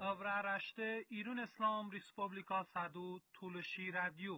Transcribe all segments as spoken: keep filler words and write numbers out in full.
Avra raşte İran İslam Respublika Sadu Tuluşi Radyo.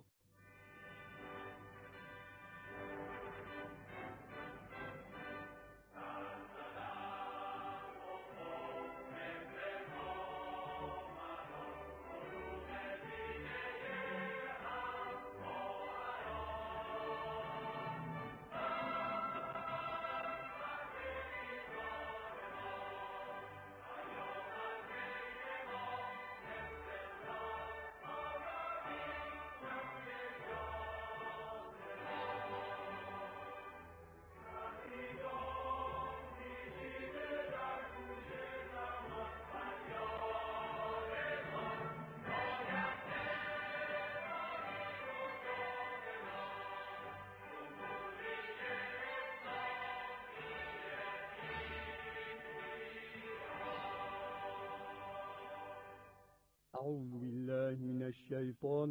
أعوذ بالله من الشيطان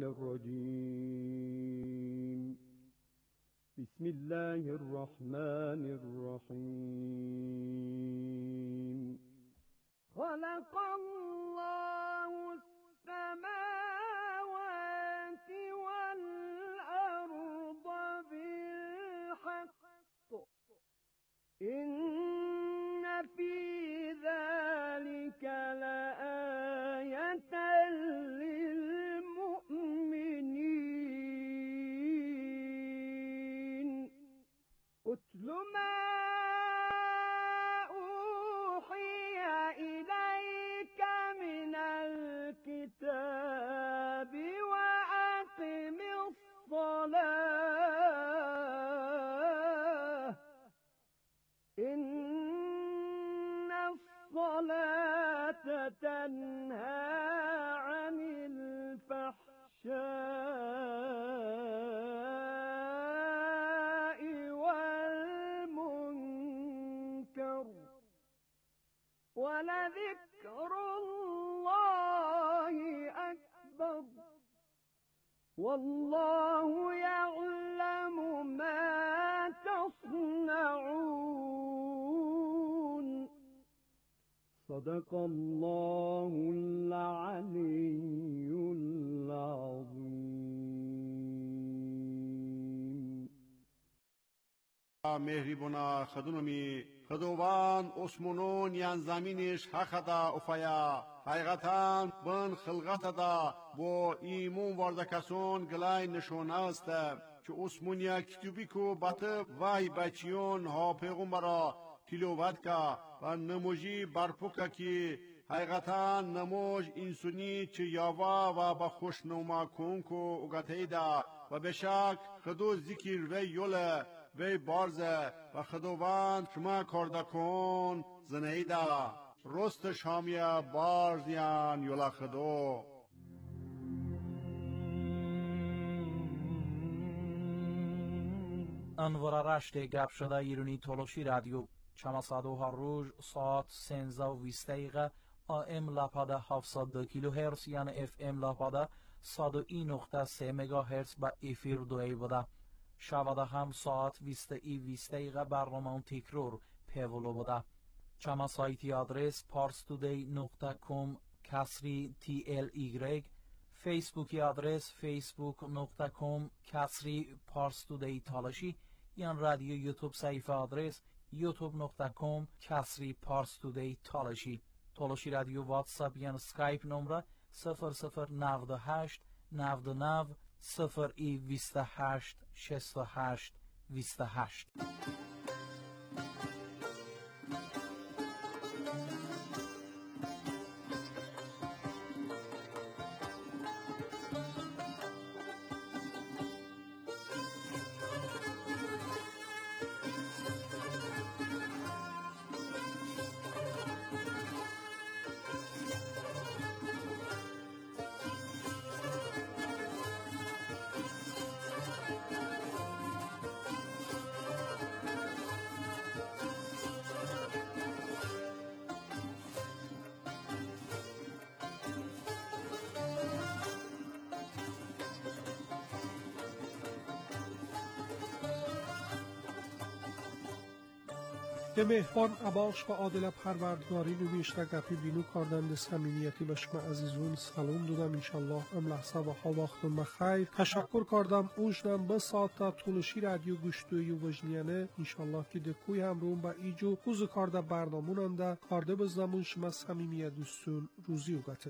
الرجيم بسم الله الرحمن الرحيم خلق الله السماوات والأرض بالحق إن في ذلك لآية للمؤمنين أتل ما أوحي إليك من الكتاب وأقم الصلاة إن الصلاة تنهى عن الفحشاء والمنكر ولذكر الله أكبر والله يعلم ما تصنعون صدق الله العلي العظيم مهربونا خدونمی خدوان اسمونون یان زمینش حقدا افیا حقیقتاً بن خلقتا با ایمون وارد کسون گلای نشون است که اسمونیا کتوبی کو بات وای بچیون ها پیغمبرا تلاوت کا و نموجی برپوکا کی حقیقتا نموج انسانی چه یاوا و با خوشنما کن کو اگتیدا و بشک خدو ذکر و یوله وی بارزه و خداوند شما کرده کن زنیدا رست شامیا بارزیان یولا خدو انوار رشت گپ شده ایرانی تولوشی رادیو چما صدو هر روز ساعت سنزده و بیست دقیقه آم لپاده هفتصد و دو کیلو هرتز یعنی اف ام لپاده صد و یک نقطه سه مگا هرتز با افیر دوی بوده شواده هم ساعت بیست ای بیست دقیقه برنامه تکرار پیولو بوده چما سایتی آدرس parstoday نقطه com کسری تی ال ایگرگ فیسبوکی آدرس facebook نقطه com کسری parstoday تالشی یان رادیو یوتیوب صفحه آدرس youtube نقطه com کسری parstoday تالشی تالشی رادیو واتساپ یان سکایپ نمره صفر صفر نود و هشت نود و نه صفر ای بیست و هشت شصت و هشت بیست و هشت به مهربان اباش و عادل پروردگاری نویشته گپی بینو کردن صمیمیتی به شما عزیزون سلام دادم. انشالله ام لحظه و ها وقتون بخیر. تشکر کردم اوجدم به ساعت تا طولشی رادیو گوشتوی و وجنیانه. انشالله که دکوی همرون با ایجو خوز کارده برناموننده کارده بزنمون شما صمیمیت دوستون روزی و گته.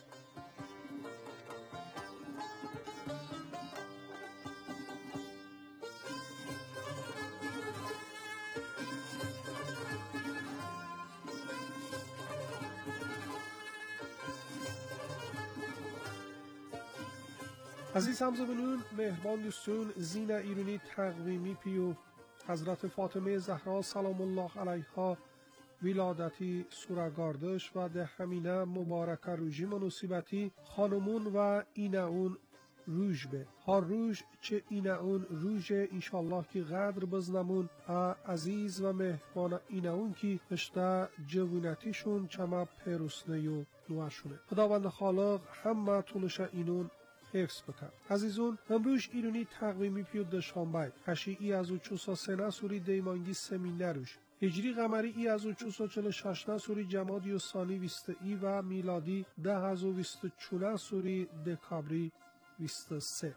عزیز همزبانون مهربان دوستون زین ایرانی تقویمی پیو حضرت فاطمه زهرا سلام الله علیها ولادتی سورگاردش و ده همینه مبارکه روژی مناسبتی خانمون و اینه اون روژ به ها روژ چه اینه اون روژ انشالله که قدر بزنمون عزیز و مهربان اینه اون که اشته جوونتیشون چما پیروسنه و نوشونه. خداوند خالق همه طولش اینون حفظ بکن. عزیزون امروز ایرانی تقویمی پیود دشانبه هشی ای از او چوسا سنه سوری دیمانگی سمینروش هجری قمری ای از او چوسا چل ششنه سوری جمادی و سانی ویست ای و میلادی ده از او ویست چونه سوری دکابری ویست سه.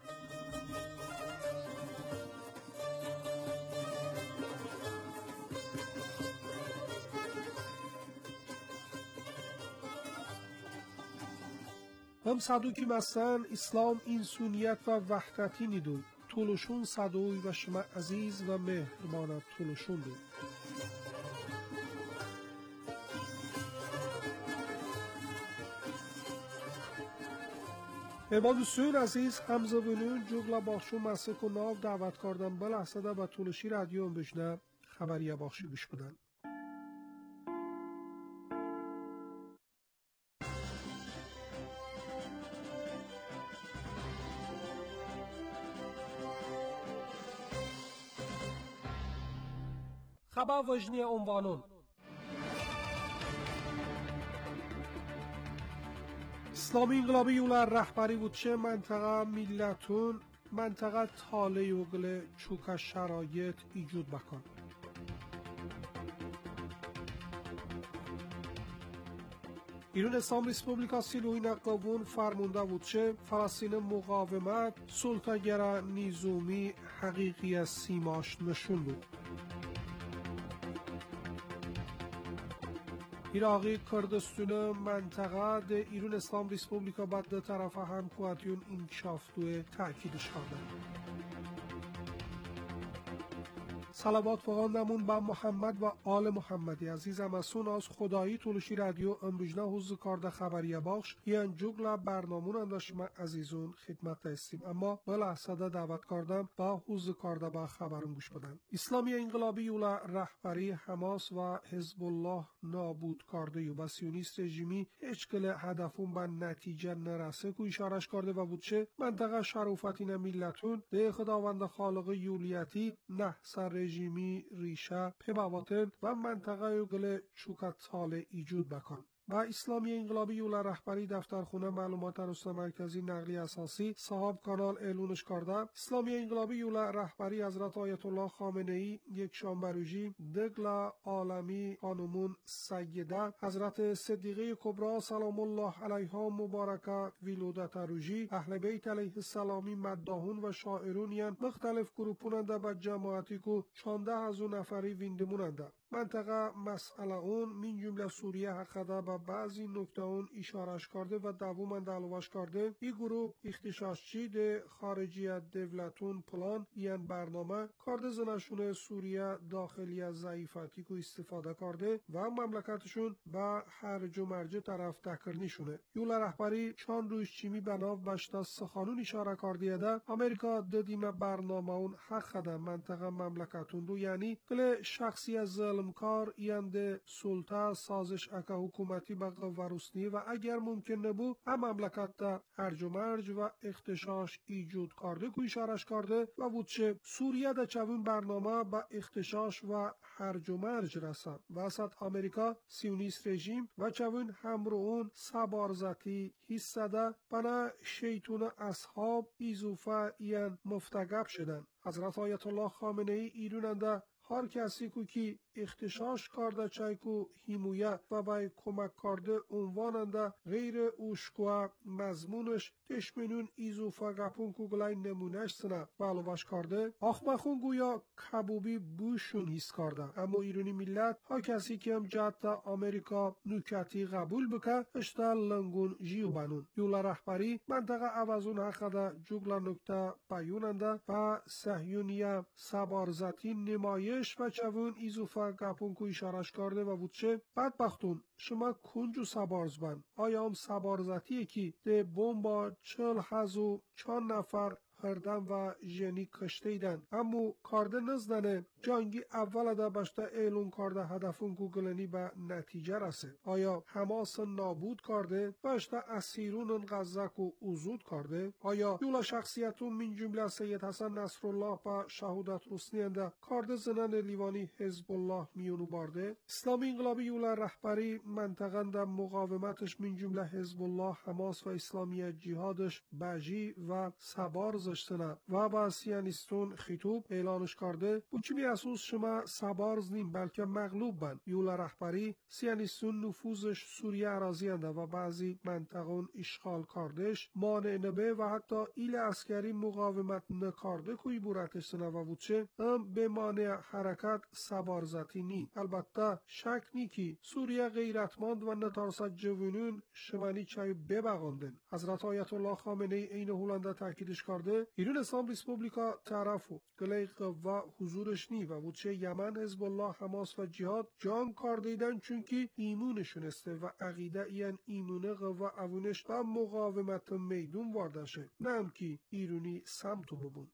هم صدوکی مثلا اسلام انسانیت و وحدتی نیدوی طولشون صدوی و شما عزیز و مهربانت طولشون دوی. مهربان دوستون عزیز همزبانون جگلا باخشو مسک و ناو دعوت کردن بل احسده و طولشی رادیو هم بشنه خبری باخشی گوش بدن. خبر وجنی عنوانون اسلامی انقلابی یولا رهبری بود چه منطقه ملتون منطقه تاله یوگل چوک شرایط ایجود بکن. ایران اسلام ریسپوبلیکا سیلوی نقابون فرمونده بود چه فلسطین مقاومت سلطه‌گر نیزومی حقیقی از سیماش نشون بود. عراقی کردستون منطقه ده ایران اسلام ریسپوبلیکا بعد ده طرف هم قواتیون انکشاف دوی تأکیدش کرده. صلوات فقاندمون با محمد و آل محمدی عزیزم از سون از خدایی طولشی رادیو امروجنه حوز کارده خبریه باخش یعن جگل برنامون انداش ما عزیزون خدمت دستیم اما بلا حسده دعوت کردم با حوز کارده با خبرون گوش بدن. اسلامی انقلابی یولا رهبری حماس و حزب الله نابود کرده و بسیونیست رژیمی هیچ کل هدفون با نتیجه نرسه که اشارش کرده و بود چه منطقه شرفتین ملتون ده خداوند خالق یولیتی نه سر رژیمی ریشه پبواتن و منطقه یوگل چوکت سال ایجود بکن. با اسلامی انقلابی یولا رهبری دفترخونه معلومات رسانه مرکزی نقلی اساسی صاحب کانال اعلونش کرده اسلامی انقلابی یولا رهبری حضرت آیت الله خامنه ای یک شنبه روزی دگل عالمی خانمون سیده حضرت صدیقه کبرا سلام الله علیها مبارکه ولادت روزی اهل بیت علیه السلامی مداحون و شاعرون یان مختلف گروپوننده با جماعتی کو چانده از اون نفری ویندموننده. منطقه مسئله اون من جمله سوریه حقیقه با بعضی نکته اون اشارش کرده و دوومند علوش کرده این گروه اختشاشچی ده خارجیت دولتون پلان یعن برنامه کرده زنشون سوریه داخلی از ضعیفاتی که استفاده کرده و مملکتشون با هرج و مرج طرف تکرنیشونه. یولا رهبری چان روش چیمی بناو بشتا سخانون اشاره کرده ده امریکا ددیم برنامه اون حق ده منطقه مملکتون رو یعنی کل شخصی از ظلمکار یعنی سلطه سازش اکا حکومتی با قوارسنی و اگر ممکن نبو هم مملکت دا هرج و مرج و اختشاش ایجود کرده که اشارش کرده و بود چه سوریه دا چوین برنامه با اختشاش و هرج و مرج رسد وسط امریکا سیونیست رژیم و چوین همرو اون سبارزتی حصه دا بنا شیطون اصحاب ایزوفه یعن مفتگب شدن. حضرت آیت الله خامنه ای ایروننده هر کسی کو کی اختشاش کارده چای کو هیمویه و بای کمک کارده عنواننده غیر اوشکوه مضمونش تشمینون ایزوفا گپون کو گلای نمونش سنه بالواش کارده آخمخون گویا کبوبی بوشون هیست کارده. اما ایرانی ملت ها کسی که هم جاتا آمریکا نوکتی قبول بکه اشتا لنگون جیو بانون. یولا رهبری منطقه عوضون حقده جوگلا نکته بیوننده و سهیونیه سبارزتی نمایش و چوون ایزوفا گپون کو اشارش کرده و بودشه بدبختون شما کنجو سبارز بند. آیا هم سبارزتیه که ده بمبا چل هزو چند نفر هردن و جنی کشته ایدن امو کارده نزدنه جانگی اول دا بشتا ایلون کارده هدفون گوگلنی به نتیجه رسه. آیا حماس نابود کرده و اشتا اسیرون غزک و اوزود کرده؟ آیا یولا شخصیتون من جمله سید حسن نصرالله با شهودت رسنی انده کارده زنن لیوانی حزب الله میونو بارده؟ اسلامی انقلابی یولا رهبری منطقه دا مقاومتش من جمله حزب الله حماس و اسلامی جهادش بجی و سبار زشتنه و با سیانیستون خطوب اعلانش کرده بچمی اساس شما سبارز نیم بلکه مغلوب بند. یولا رهبری سیانیستون نفوذش سوریه اراضی انده و بعضی منطقون اشغال کردش مانع نبه و حتی ایل عسکری مقاومت نکارده کوی بورتش سنه و بودشه ام به مانع حرکت سبارزتی نی. البته شک نی که سوریه غیرتمند و نتارست جوونون شمانی چای ببغاندن. حضرت آیت الله خامنه ای این هولنده تاکیدش کرده ایران اسلام ریسپوبلیکا طرفو گلی قوا حضورش نی و بودشه یمن حزب الله حماس و جهاد جان کار دیدن چونکی ایمونشون استه و عقیده این ایمونه قوا اوونش و مقاومت میدون واردشه نه هم که ایرونی سمتو ببون.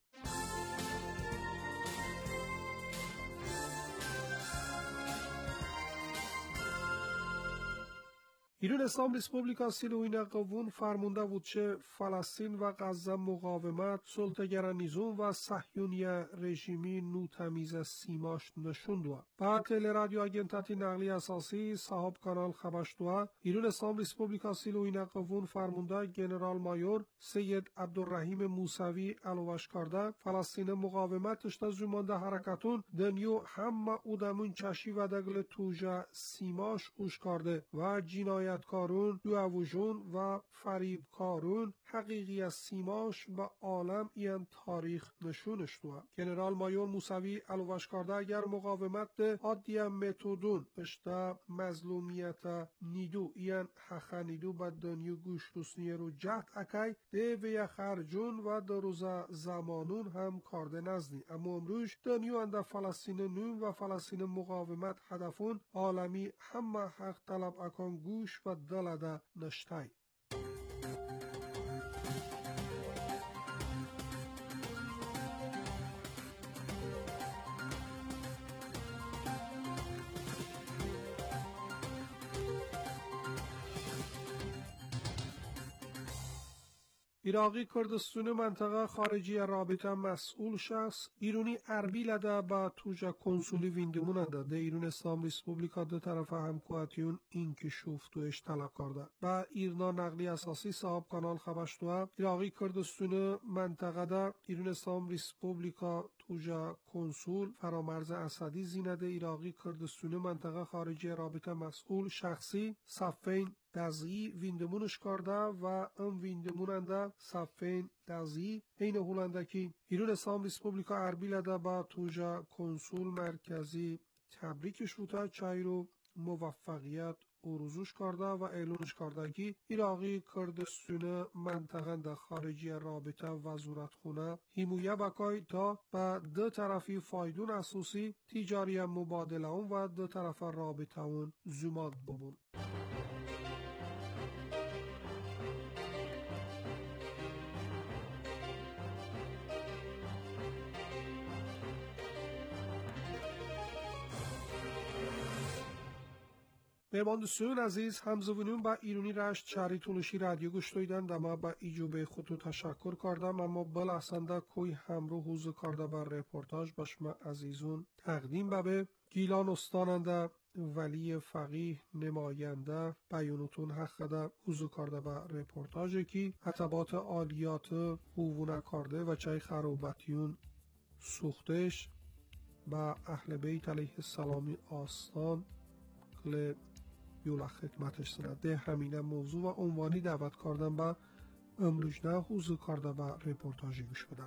ایران اسلام ریسپوبلیکا سیلوین قوون فرمونده بود چه فلسطین و غزه مقاومت سلطه‌گر نیزون و صهیونی رژیمی نو تمیز سیماش نشوندوه. بعد تل رادیو اگنتاتی نقلی اساسی صاحب کانال خبشتوه ایران اسلام ریسپوبلیکا سیلوین قوون فرمونده جنرال مایور سید عبدالرحیم موسوی علوش کرده فلسطین مقاومت اشتا زمانده حرکتون دنیو همه اودمون چشی و دگل توجه سیماش اوش کرده و جنایت کارون دووجون و فریب کارون حقیقی از سیماش و عالم این تاریخ نشونش دوه. جنرال مایور موسوی علوش کرده اگر مقاومت ده عادی متودون اشتا مظلومیت نیدو این حقا نیدو با دنیو گوش رسنیه رو جهت اکای ده وی خرجون و در روز زمانون هم کارده نزنی. اما امروش دنیو انده فلسطین نون و فلسطین مقاومت هدفون عالمی همه حق طلب اکان گوش و دلده نشتای. عراقی کردستون منطقه خارجی رابطه مسئول شخص ایرانی اربیل ده با توجه کنسولی ویندمون ده ده ایران اسلام ریسپوبلیکا ده طرف همکواتیون این که شوفتوش طلب کرده. با ایرنا نقلی اساسی صاحب کانال خبشتوه عراقی کردستون منطقه ده ایران اسلام ریسپوبلیکا توجه کنسول فرامرز اسدی زینده عراقی کردستون منطقه خارجی رابطه مسئول شخصی صفین دزی ویندمونش کرده و ام ویندموننده صفین دزی این هولندکی ایران اسلام ریسپوبلیکا اربیل ده با توجه کنسول مرکزی تبریکش بوده چای رو موفقیت اروزوش کرده و اعلانش کرده که عراقی کردستون منطقه ده خارجی رابطه وزارت خونه حمایه بکای تا به دو طرفی فایدون اساسی تجاری مبادله اون و دو طرف رابطه اون زماد ببون. مهمان دوستان عزیز همزبونون با ایرانی رشت شهری تولشی رادیو گوش دادن دما با ایجوب خودتو تشکر کردم اما بل احسنده کوی همرو حوزه کرده بر رپورتاج باشم عزیزون تقدیم ببه گیلان استاننده ولی فقیه نماینده بیانتون حق ده حوزه کرده بر رپورتاج کی حتبات عالیات حوونه کرده و چای خروبتیون سوختش با اهل بیت علیه السلام آستان کل یولا خدمتش سند. ده همینه موضوع و عنوانی دعوت کردم با امروز نه حضور کرده و رپورتاجی گوش بدن.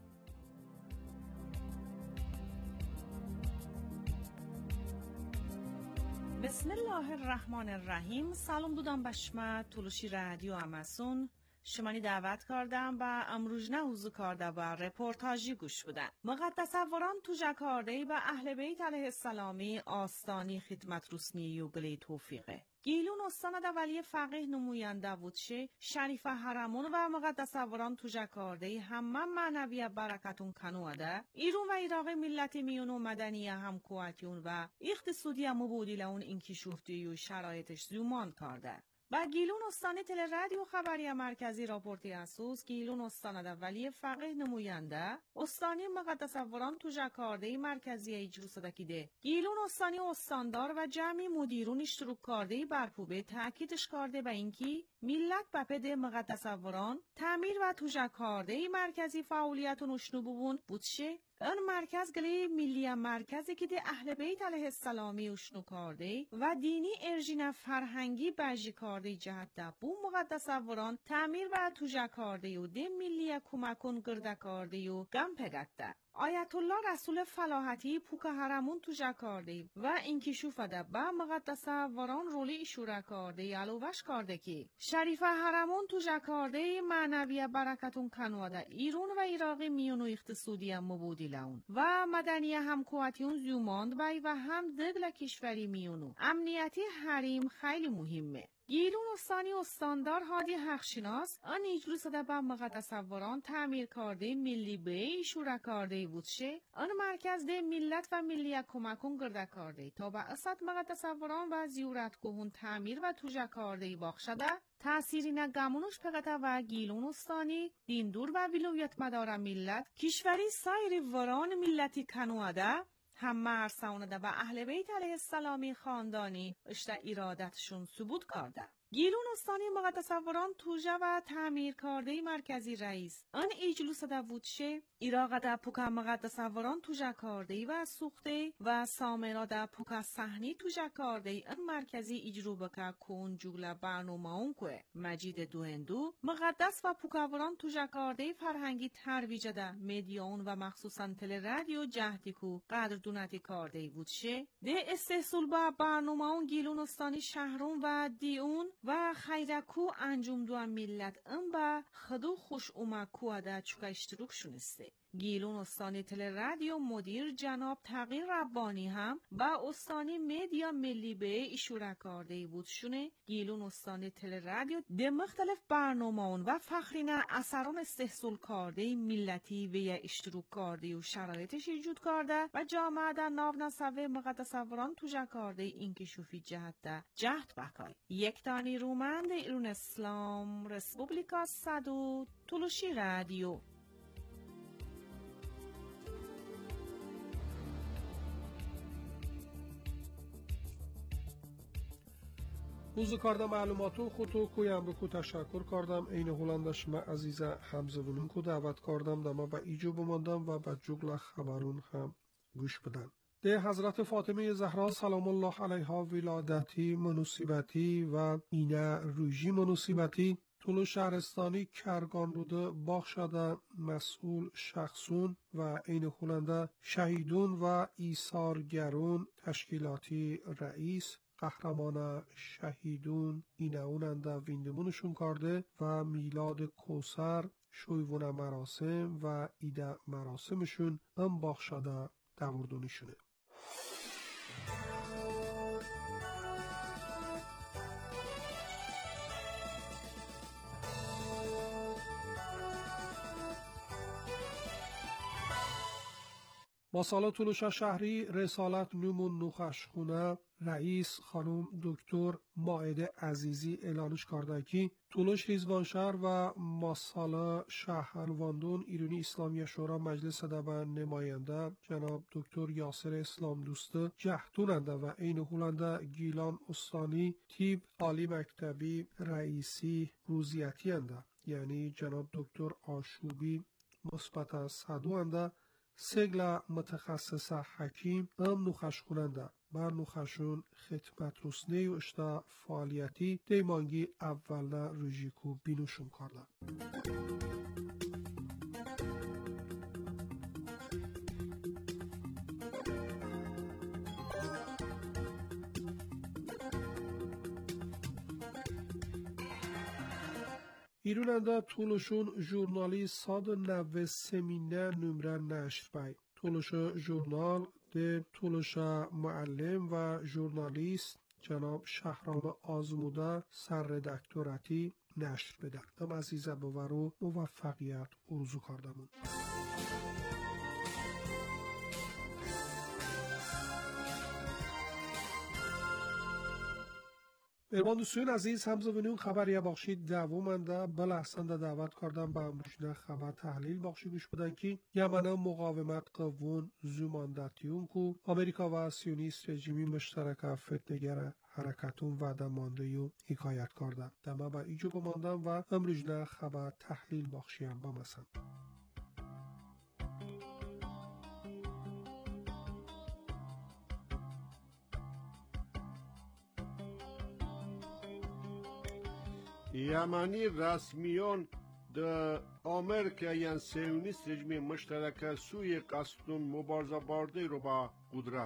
بسم الله الرحمن الرحیم. سلام دودم به شما تولوشی رادیو اماسون. شمانی دعوت کردم و امروز نه حضور کرده و رپورتاجی گوش بدن. مقدسوران تو جکارده و اهل بیت علیه السلامی آستانی خدمت رسمی یوگلی توفیقه. گیلون استاند ولی فقیه نموینده بودشه شریف حرمون و مقدسوران تو جکارده همه معنوی برکتون کنوده ایرون و عراق ملت میون و مدنی هم کواتیون و اقتصادی مبودیل اون اینکی شفتی و شرایطش زیومان کرده. با گیلون استانی تل رادیو خبری مرکزی راپورتی اسوس گیلون استاند ولی فقیه نموینده استانی مقدسوران تو جکارده مرکزی اجرو صدکیده. گیلون استانی استاندار و جمعی مدیرون اشتراک کرده برپوبه تأکیدش کرده به اینکه ملت به پد مقدسوران تعمیر و تو جکارده مرکزی فعالیتون اشنو ببون بودشه. اون مرکز گلی ملی مرکزی که ده اهل بیت علیه السلامی اشنو کرده و دینی ارژین فرهنگی بجی کرده جهت دبو مقدسوران تعمیر و توجه کرده و ده ملی کمکون گرده کرده و گم پگده. آیت الله رسول فلاحتی پوک حرمون تو جکارده و اینکی شوفده با مقدسوران رولی اشوره کرده علوش کرده که شریف حرمون تو جکارده معنوی برکتون کنواده ایرون و عراقی میون و اقتصادی مبودی لون و مدنی هم کواتیون زیوماند بای و هم دگل کشوری میونو امنیتی حریم خیلی مهمه. گیلون استانی استاندار هادی حقشناس آن اجلس ده با مقدسوران تعمیر کرده ملی به شورا کرده بودشه آن مرکز ده ملت و ملی کمکون گرده کرده تا با اسد مقدسوران و زیورت کهون تعمیر و توجه کرده باخشده تأثیری نگمونوش پگته و گیلون استانی دیندور و ولایت مدار ملت کشوری سایر وران ملتی کنواده هم مرسونه و اهل بیت علیه السلامی خاندانی اشته ایرادتشون ثبوت کرده. گیلون استانی مقدسوران توجه و تعمیر کرده مرکزی رئیس آن اجلس ده بودشه عراق ده پوکا مقدسوران توجه کرده و سوخته و سامرا ده پوکا صحنی توجه کرده آن مرکزی اجرو بکا کون جوگل برنامه اون که مجید دوهندو مقدس و پوکاوران توجه کرده فرهنگی ترویج ده میدیون و مخصوصا تل رادیو جهدی کو قدر دونتی کرده بودشه ده استحصول با برنامه اون گیلون استانی شهرون و دیون و خیرکو انجام دو ملت ام با خدو خوش اومکو ده چوکا اشتروک شونسته. گیلون استانی تل رادیو مدیر جناب تغییر ربانی هم با استانی میدیا ملی به اشاره کرده بود شونه. گیلون استانی تل رادیو ده مختلف برنامه و فخرینه اثران استحصول کرده ملتی و یا اشتروک کرده و شرایطش ایجاد کرده و جامعه در ناو نصوه مقدسوران توجه کرده اینکه شوفی جهت ده جهت بکای. یک تانی رومند ایران اسلام رسپوبلیکا صدو تولوشی رادیو. روز کردم معلوماتو خودتو کویم بکو تشکر کردم این هولندش ما عزیز حمزه بولون کو دعوت کردم دما با ایجو بماندم و با جگل خبرون هم گوش بدن. ده حضرت فاطمه زهرا سلام الله علیها ولادتی منوسیبتی و اینه روژی منوسیبتی طول شهرستانی کرگان روده باغ شده مسئول شخصون و این هولنده شهیدون و ایثارگرون تشکیلاتی رئیس قهرمان شهیدون اینه اوننده ویندمونشون کرده و میلاد کوسر شویون مراسم و ایده مراسمشون ام باغ شده دوردونیشونه. ماسالا تولوشا شهری رسالت نمون نوخشخونه رئیس خانم دکتر مائده عزیزی اعلانش کرده که تولوش ریزوان شهر و ماسالا شهرواندون ایرانی اسلامی شورا مجلس دبن نماینده جناب دکتر یاسر اسلام دوسته جهتوننده و این هولنده گیلان استانی تیب عالی مکتبی رئیسی روزیتی انده یعنی جناب دکتر آشوبی مثبت صدو انده سگل متخصص حکیم ام نوخش کننده بر نوخشون خدمت رسنه و اشتا فعالیتی دیمانگی اولنا روژیکو بینوشون کرده. ایروننده طولشون ژورنالی صد و نود سمینه نمره نشر بای. طولش ژورنال ده طولش معلم و ژورنالیست جناب شهرام آزموده سر ردکتوراتی نشر بده. ام عزیزه بورو موفقیت ارزو کردمون. مهربان دوستان عزیز همزبانیون خبری بخشید دوامنده بلحسنده دعوت کردم به امروشنه خبر تحلیل بخشی گوش بدن که یمن مقاومت قوون زوماندتیون کو امریکا و سیونیست رژیمی مشترک فتنگر حرکتون وعده مانده و حکایت کرده. دمه به ایجو بماندم و امروشنه خبر تحلیل بخشی هم بمسن. یمنی رسمیان در آمریکا یان سیونیست رژیم مشترک سوی قصدون مبارزه برده رو با قدرت.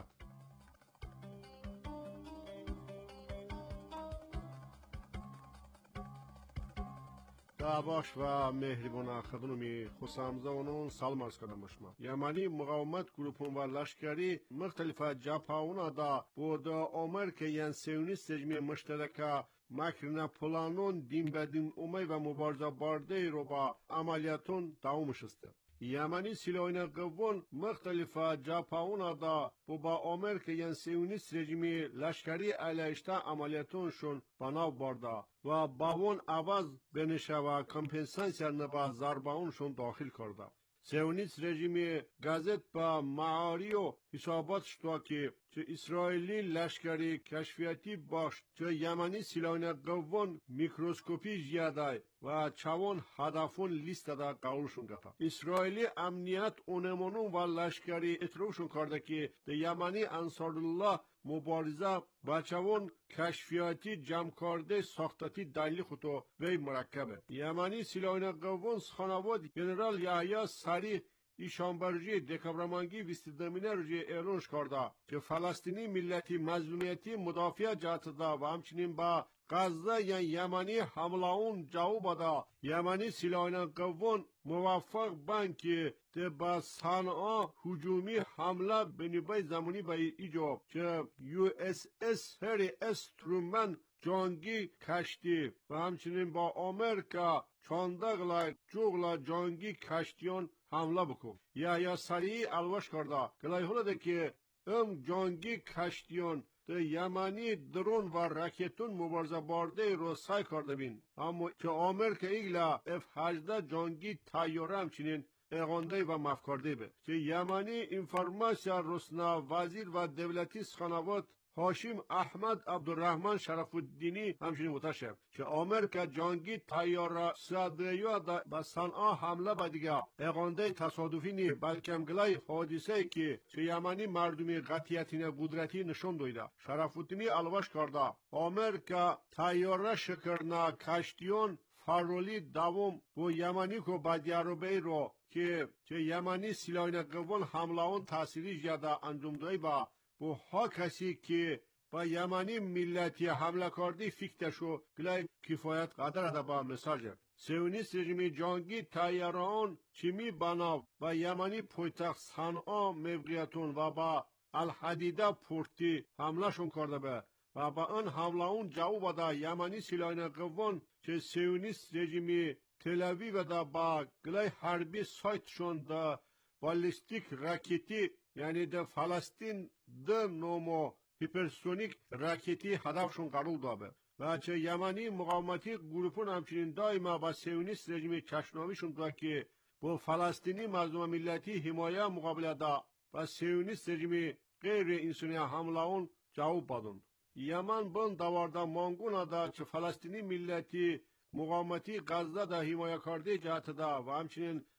دعواش و مهربان خدمتی خسامزانون سلام عرض کردم باشم. یمنی مقاومت گروپون و لشکری مختلف جبهه‌ها دا بود آمریکا یان سیونیست رژیم مشترک مکرنا پلانون دین بدین اومی و مبارزه برده رو با عملیاتون دوامش است. یمنی سلاحین قوون مختلف جبهه‌ها دا با آمریکا یان سیونیست رژیمی لشکری علیه‌شتا عملیاتونشون بنا برده و باون عوض بنشه و کمپنساسیا نبا ضربه‌اونشون داخل کرده. سیونیست رژیمی گازت با معاری و حسابات شد که چه اسرائیلی لشکری کشفیاتی باش چه یمنی سلاحین قوون میکروسکوپی زیاده و چوان هدفون لیست دا قولشون گفت. اسرائیلی امنیت اونمونون و لشکری اطروشون کرده که ده یمنی انصارالله مبارزه با چوان کشفیاتی جمع کرده ساختاتی دلیل خودو وی مرکبه. یمنی سلاحین قوون خانواد جنرال یحیی سریع ایشانبرجی دکابرمانگی ویستدامینه روی اعلانش کرده که فلسطینی ملتی مظلومیتی مدافع جهت دا و همچنین با غزه یا یمنی حمله اون جواب دا یمنی سلاحین قوون موفق بند که با صنعا هجومی حمله به نیروی زمانی به ایجاب که یو اس اس هری اس ترومن جنگی کشتی و همچنین با آمریکا چاندقلا جوغلا جنگی کشتیان حمله بکن. یا یا سریع الواش کرده گلای هلده که ام جنگی کشتیان ده یمنی درون و راکتون مبارزه برده رو سعی کرده بین. اما که آمریکا ایگلا اف هجده جنگی تایاره همچنین اغانده و مفکرده به. که یمنی انفرماسیا رسنا وزیر و دولتی سخنوات هاشم احمد عبدالرحمن شرف الدینی همچنین متشب که آمریکا جنگی تیاره صدریو با صنعا حمله به دیگه اغانده تصادفی نی بلکه امگلای حادثه که چه یمنی مردمی قطعیتین قدرتی نشون دویده. شرف الدینی الواش کرده آمریکا تیاره شکرنا کشتیون فرولی دوم و یمنی کو با دیاروبی رو که چه یمنی سلاحین قوون حمله اون تأثیری جدا انجام دهی با بو ها کسی که با یمنی ملتی حمله کردی فکرشو گلای کفایت قدر ده با مساج سیونیست رژیم جنگی تایران چیمی بنا با یمنی پایتخت صنعا موقعیتون و با الحدیده پورتی حمله شون کرده به و با آن حمله اون جواب ده یمنی سلاحین قوون که سیونیست رژیم تلوی و ده با گلای حربی سایتشون ده بالستیک راکتی یعنی ده فلسطین ده نومو هیپرسونیک راکتی هدفشون قرار داده و چه یمنی مقاومتی گروپون همچنین دائما با سیونیست رژیم کشناویشون دا که با فلسطینی مظلوم ملتی حمایه مقابله دا و سیونیست رژیم غیر انسانی حمله اون جواب بدن. یمن بن دوارده مانگونا دا چه فلسطینی ملتی مقاومتی غزه دا حمایه کرده جهت دا و همچنین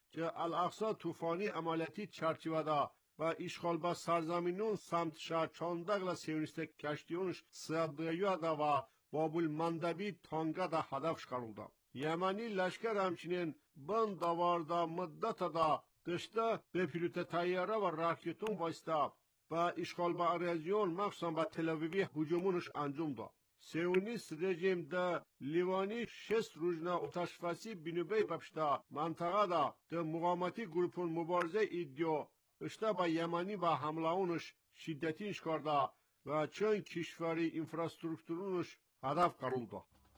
که الاقصا طوفانی عملیاتی çerçevede ve işgalba سرزمینون سمت شهر چاندقل سیونیست کشتیونش سیادگیو da ve Babul Mandabi tanga da hedef çıkarıldı. Yemeni leşker همچنین بند davarda müddete da dışta bepilüte tayyare ve raketun vasta ve işgalba araziyon maksan ve Tel Aviv'i hücumunuz anjumda. Siyonist rejimde Livani şest rujna utaşfasi binübey papşta mantığa da mugamati grubun mübarize iddia işte ba Yemeni ve hamlaunuz şiddetin çıkarda ve çön kişveri infrastrukturunuz hedef karıldı.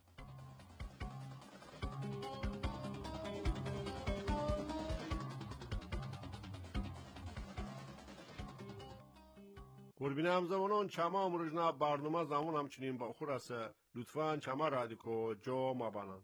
قربین همزمانان چما امروزنا برنامه زمان همچنین با خورسه لطفاً چما رادیکو جو مبانند.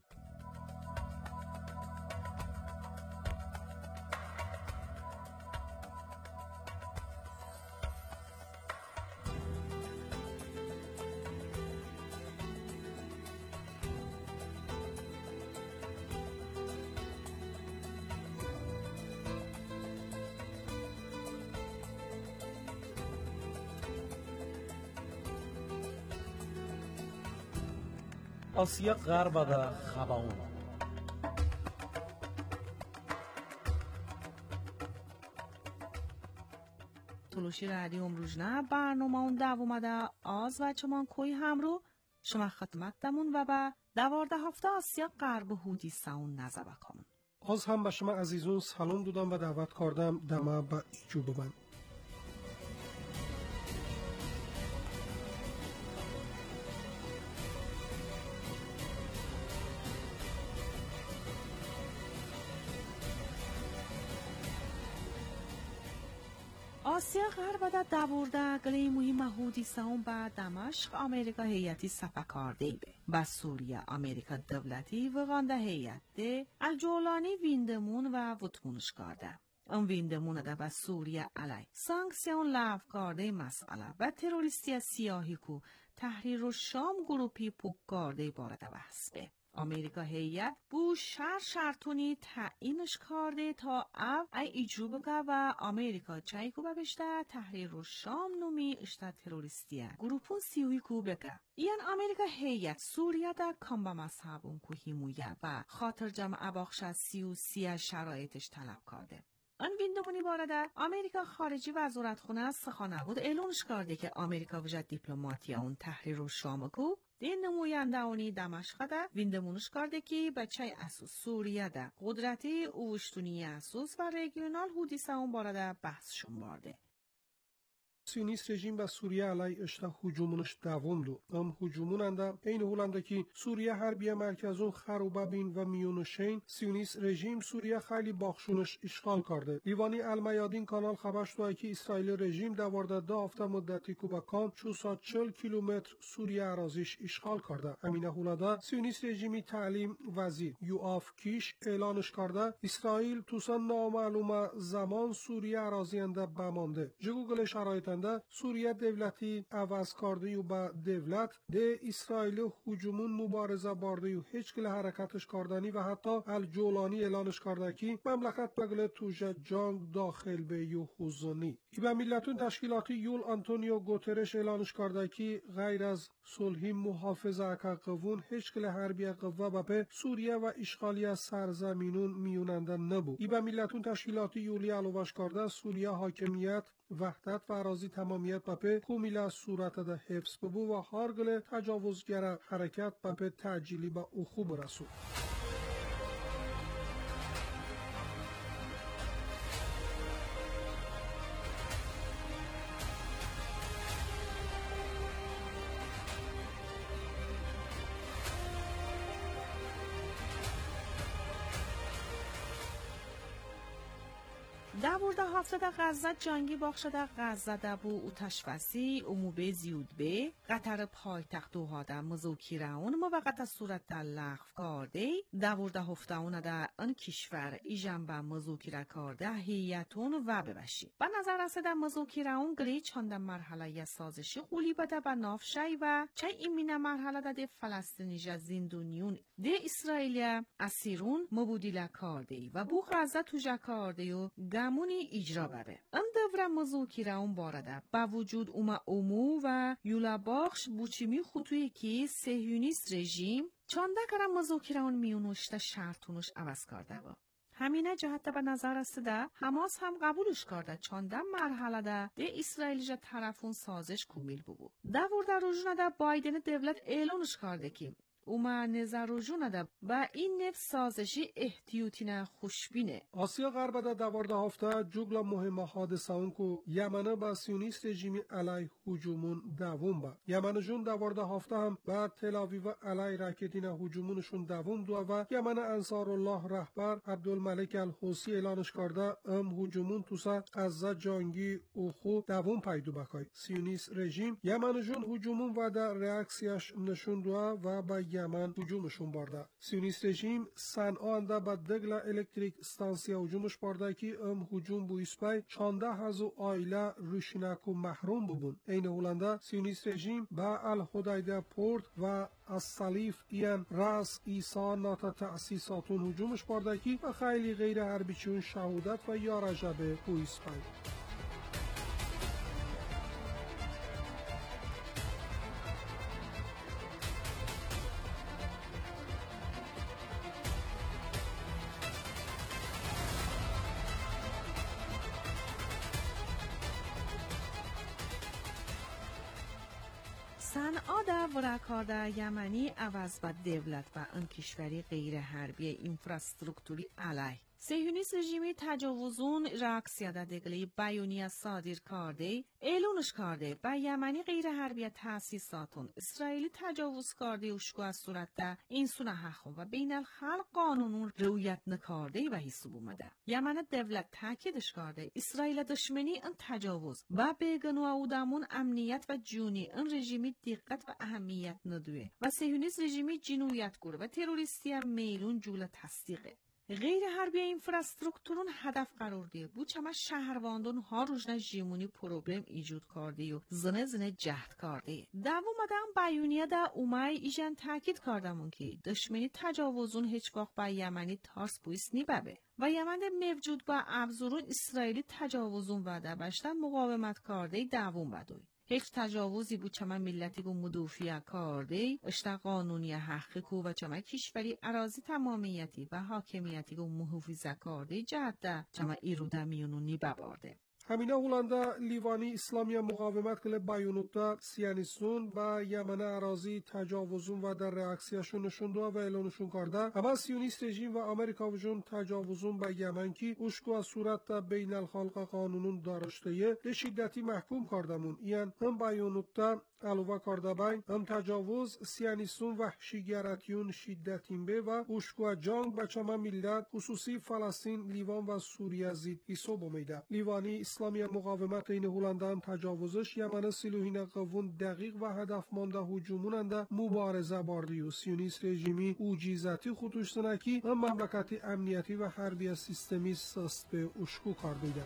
آسیا غرب در خباون تلوشی رادیو امروزنا برنامه اون دوامده آز و چمان کوی همرو شما خدمت دمون و به دوارده هفته آسیا غرب هودی ساون نزه بکن. آز هم به شما عزیزون سلام دودم و دعوت کردم دمه به ایجو ببند. آسیا غرب دا دوورده گلی مهم هودی ساون با دمشق آمریکا هیئتی سپکارده به با سوریه آمریکا دولتی و غانده هیئت ده الجولانی ویندمون و وطمونش کرده. اون ویندمون دا با سوریه علی سانکسیون لاف کرده مسئله و تروریستی سیاهی کو تحریر و شام گروپی پوک کرده بارده بحث به. آمریکا هیئت بو شر شرطونی تعیینش کرده تا او ای ایجو بگه و آمریکا چای کو ببشته تحریر و شام نومی اشتا تروریستیه گروپون سیوی کو بگه. این آمریکا هیئت سوریه دا کامبا مذهبون کو هیمویه و خاطر جمع بخش سیو سی شرایطش طلب کرده. آن ویندومونی بارده آمریکا خارجی وزارت خونه سخانه بود اعلانش کرده که آمریکا وجد دیپلماتی اون تحریر و شام کو دین نموینده اونی دمشق ده ویندمونش کرده که بچه اسوس سوریه ده قدرتی اوشتونی اسوس و رژیونال هودی ساون بارده بحثشون بارده. سیونیست رژیم به سوریه علی اشتا هجومونش دوام دو. ام هجوموننده این هولنده که سوریه حربیه مرکزون خروبه بین و میونشین سیونیست رژیم سوریه خیلی باخشونش اشغال کرده. لیوانی المیادین کانال خبر شده که اسرائیل رژیم دوارده ده هفته مدتی کوبا کام ششصد و چهل کیلومتر سوریه اراضیش اشغال کرده. امین هولنده سیونیست رژیمی تعلیم وزیر یوآف کیش اعلانش کرده اسرائیل توسا نامعلومه زمان سوریه اراضینده بمانده. جگوگل شرایط سوریه دولتی عوض کرده و با دولت ده اسرائیل هجومون مبارزه برده و هیچ کل حرکتش کردنی و حتی الجولانی اعلانش کرده که مملکت بگل توجه جنگ داخل به یو حوزونی. ای به ملتون تشکیلاتی یول آنتونیو گوترش اعلانش کرده که غیر از صلحی محافظه که قوون هیچ کل حربی قوه بپه سوریه و اشغالی از سرزمینون میوننده نبود. ای به ملتون تشکیلاتی یولی علوش کرده سوریه حاکمیت وحدت و اراضی تمامیت بپه کومیله صورت ده حفظ ببو و هارگل تجاوزگر حرکت بپه تعجیلی با اخو برسو. Davurda haftada G'azza jangi boshida G'azzada bu utashvasi umube ziyudbe qatar poytaxt Dohada muzokiraun muvaqqat suratda lag'v karde. Davurda haftaunada an kishvar ijamba muzokira karde hiyatun va bebashi. Ba nazar asida muzokiraun gri chanda marhala sazişi quli bada ba nafshay va chay imina marhala da de falestinija zinduniun de İsrailya asirun mubudila karde va bu G'azza tuja karde yo gamuni ijra babe. Am davra muzokiraun barada ba vujud uma umu و یولا بخش بوچیمی خطویی که صهیونیست رژیم چانده کرم مذاکره میونوشته شرطونش عوض کرده با. همینه جهت به نظر رسیده حماس هم قبولش کرده چانده مرحله ده ده اسرائیل جا طرفون سازش کمیل بگو. دور در رجوع ده بایدن دولت اعلانش کرده که اوما نظر رجوع ده با این نفس سازشی احتیاطی خوشبینه. آسیا غرب ده دوارده هفته جوگلا مهم حادثه اون که یمنه با سیونیست رژیمی علی هجومون دوم با. یمن جون دوارده هفته هم با تل آویو علی راکتین هجومونشون دوم دو و یمن انصار الله رهبر عبدالملک الحوثی اعلانش کرده ام هجومون توسا غزه جنگی اوخو دوم پیدو بکای. سیونیست رژیم یمن جون هجومون و در ریاکسیاش نشون دو و با یمن هجومشون برده. سیونیست رژیم صنعا انده با دگل الکتریک استانسیا هجومش برده که ام هجوم بویس پای چانده هزو آیله روشنکو محروم ببون. این هولنده سیونیست رژیم با الهدیده پورت و از صلیف این راس ایسا ناتا تأسیساتون هجومش برده که و خیلی غیر حربیچون شهودت و یارجبه بویس پای. صنعا در ورکارده یمنی عوض به دولت و ان کشوری غیر حربی اینفراسترکتوری علیه. صهیونیست رژیمی تجاوزون راکسیاده دگلی بیانیه صادر کرده اعلانش کرده با یمنی غیر حربی تأسیساتون اسرائیلی تجاوز کرده وشکو از صورت ده این سونه حقون و بین الخلق قانونون رویت نکرده و حساب اومده. یمن دولت تاکیدش کرده اسرائیل دشمنی این تجاوز و بگنو اودامون امنیت و جونی این رژیمی دقت و اهمیت ندوه و صهیونیست رژیمی جنویت گره و تروریستی میلون جول تصدیقه. غیر حربی اینفراسترکتورون هدف قرار ده بو چما شهرواندون ها روزنه جیمونی پروبلم ایجاد کرده و زنه زنه جهد کرده. دوام مدام بیانیه ده اومای ایجان تاکید کردمون که دشمنی تجاوزون هیچ وقت با یمنی تارس بویس نیبه و یمن موجود با ابزارون اسرائیلی تجاوزون وده باشتن مقاومت کرده دوام بدوی. هیچ تجاوزی بود چما ملتی گو مدافع کرده اشتا قانونی حقی کو و چما کشوری اراضی تمامیتی و حاکمیتی گو محافظه کرده جهت چما ایروده میونونی ببارده. همینه هولنده لیوانی اسلامی مقاومت کل بیانوتا سیانیستون با یمن اراضی تجاوزون و در ریاکسیاشون نشون دو و اعلانشون کرده. اما سیونیست رژیم و امریکا وجون تجاوزون با یمن کی اشکو از صورت بین الخلق قانونون دارشته ده شدتی محکوم کردمون. این هم بیانوتا علاوه کرده بین هم تجاوز سیانیستون وحشیگراتیون شدتین به و اشکو جنگ با چما ملت خصوصی فلسطین، لیوان و سوریه زید حساب میده. لیوانی اسلامی مقاومت این هولنده هم تجاوزش یمن سلوهین قوون دقیق و هدف مانده هجوموننده مبارزه باردی و سیونیست رژیمی اوجیزتی خودش سنکی هم مملکتی امنیتی و حربی سیستمی سست به اشکو کرده.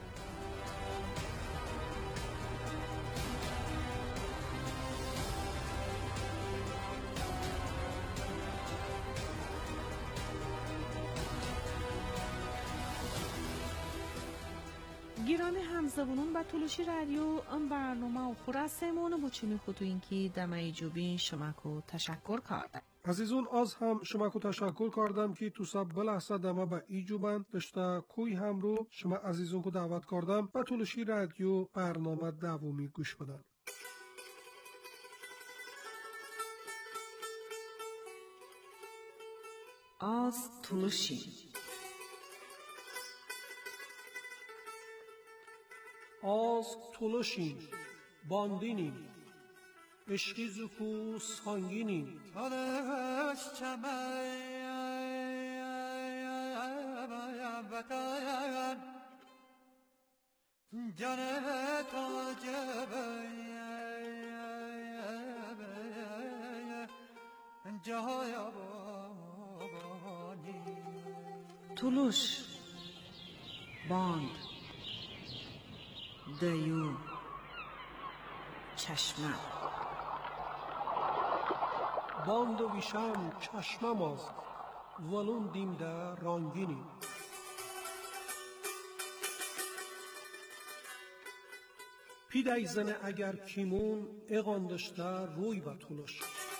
گرامی همزبونون با تولوشی رادیو ام برنامه و خورسمون بچینی خودو اینکی دمای جوبین شمکو تشکر کردم. عزیزون از هم شمکو تشکر کردم که تو سب بلحظه دمه با ای جوبن داشته کوی هم رو شما عزیزون کو دعوت کردم با تولوشی رادیو برنامه دومی گوش بدن. از تولوشی از تولوشین باندینیم عشقی زکو سانگینیم تلش چمای تولوش باند دیو چشمه باند و ویشم چشمه ماز ولون دیمده رانگینی پیدای زنه اگر کیمون اقاندشته روی با تولوش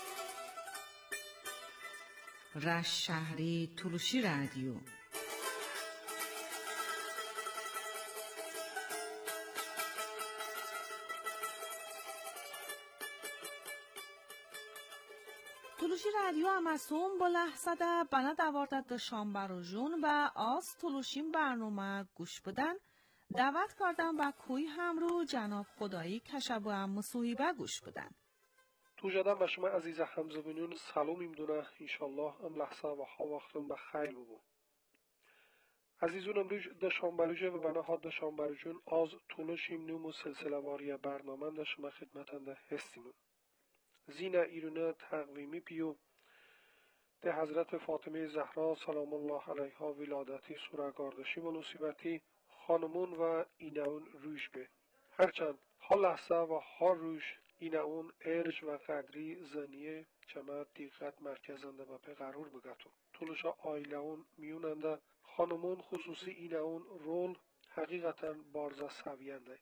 رش شهری تولوشی رادیو تولوشی رادیو امسون با لحظه ده بنا دواردد ده شامبروژون و آز تولوشیم برنامه گوش بدن دعوت کردم با کوی همرو جناب خدایی کشبو هم مسوحیبه گوش بدن. تو جدن به شما عزیز همزبانون سلام میمدونه انشالله ام لحظه و ها وقتون بخیر ببو. عزیزون امروز ده شامبروژه و بنا ها ده شامبروژون آز تولوشیم نوم و سلسله واری برنامه ده شما خدمتنده هستیم. زینه ایرونه تقویمی پیو ده حضرت فاطمه زهرا سلام الله علیها ولادتی سورگاردشی و نصیبتی خانمون و ایناون روش به هرچند ها لحظه و ها روش ایناون ارج و قدری زنیه چمه دیقت مرکزنده و به قرار بگتو طولشا آیلهون میوننده خانمون خصوصی ایناون رول حقیقتا بارزه سوینده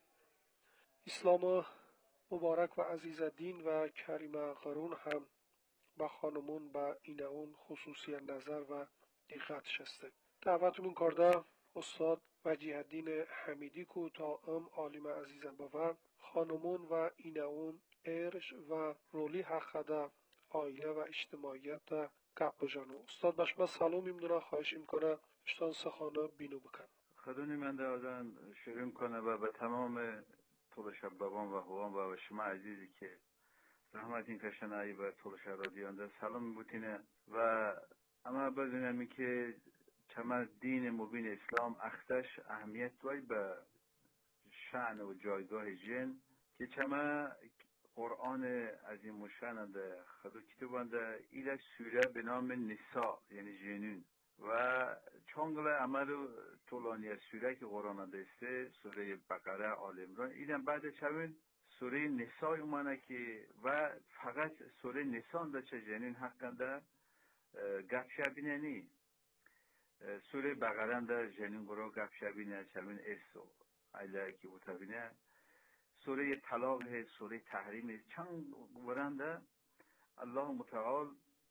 اسلام مبارک و عزیز دین و کریم قرون هم با خانمون با ایناون خصوصی نظر و دیقت شسته دعوتمون کرده استاد وجیه الدین حمیدی کو تا ام عالم عزیز باور خانمون و ایناون ارش و رولی حقده آیله و اجتماعیت ده گپ بجانو استاد باش ما سلام میمدونه خواهش میکنه اشتان سخانه بینو بکن خدونی من ده آدم شروع کنه و به تمام طول شب بابان و هوان و شما عزیزی که زحمت این کشن ای به طول شب رادیان ده سلام میبوتینه و اما بدونم که چما دین مبین اسلام اختش اهمیت وای به شأن و جایگاه جن که چما قرآن عظیم و شأن ده خدو کتابنده ایل سوره به نام نساء یعنی جنون و چونگل عمل طولانی سوره که قرآن دسته سوره بقره آل عمران ایلم بعد چون سوره نساء اومانه که و فقط سوره نساء ده چه جنون حقنده گپ شبینه نی سوره بقره در جنین گروه گپ شبینه چمین اسو ایله که بوتبینه سوره طلاق ہے سوره تحریم چند برنده الله متعال